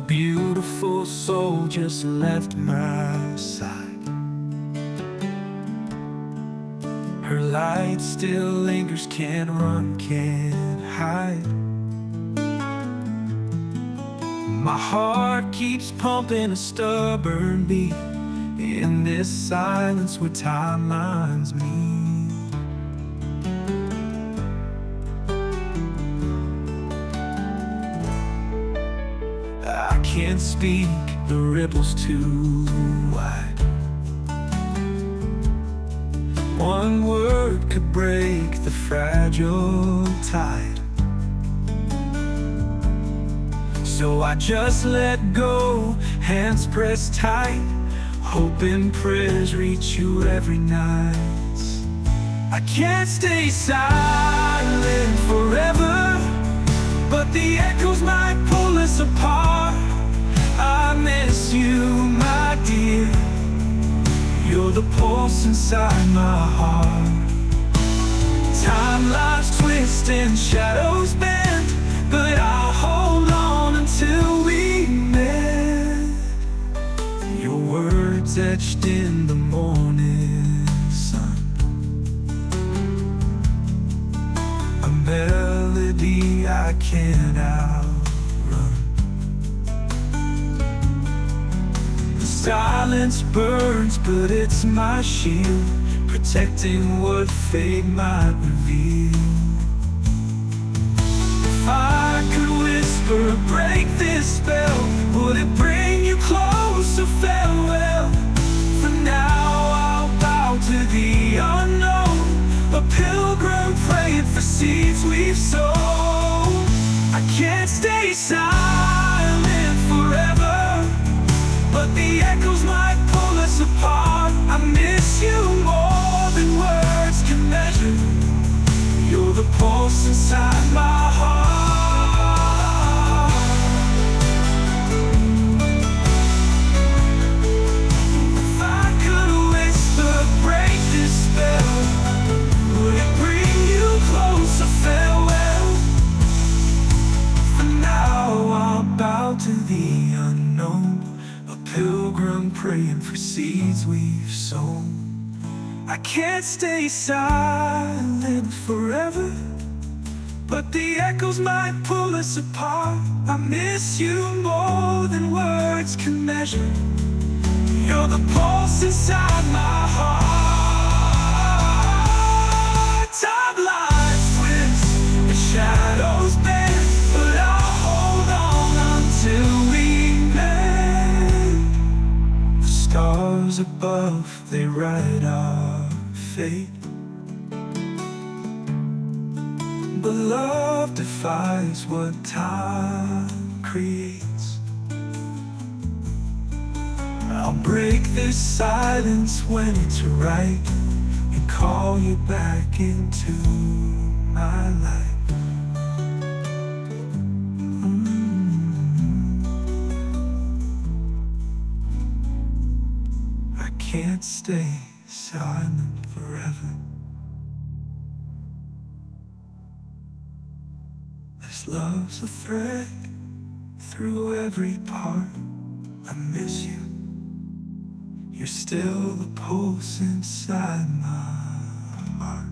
beautiful soul just left my side. Her light still lingers, can't run, can't hide. My heart keeps pumping a stubborn beat in this silence where timelines meet. I can't speak, the ripple's too wide. One word could break the fragile tide. So I just let go, hands pressed tight, hoping prayers reach you every night. I can't stay silent forever, but the echoes might pull us apart. I miss you, my dear. You're the pulse inside my heart. Timelines twist and shadows bend, but I'll hold on until we met. Your words etched in the morning sun, a melody I can't outrun. The silence burns, but it's my shield, protecting what fate might reveal. If I could whisper, break this spell, would it bring you closer? Farewell. For now I'll bow to the unknown, a pilgrim praying for seeds we've sown. I can't stay silent forever, but the echoes might pull us apart. I miss you more than words can measure. You're the pulse inside my heart. If I could whisper, break this spell, would it bring you closer? Farewell. For now I'll bow to the unknown, a pilgrim praying for seeds we've sown. I can't stay silent forever, but the echoes might pull us apart. I miss you more than words can measure. You're the pulse inside my heart. Timelines twist and shadows bend, but I'll hold on until we met. The stars above, they write our fate, but love defies what time creates. I'll break this silence when it's right and call you back into my life. I can't stay silent forever. This love's a thread through every part. I miss you. You're still the pulse inside my heart.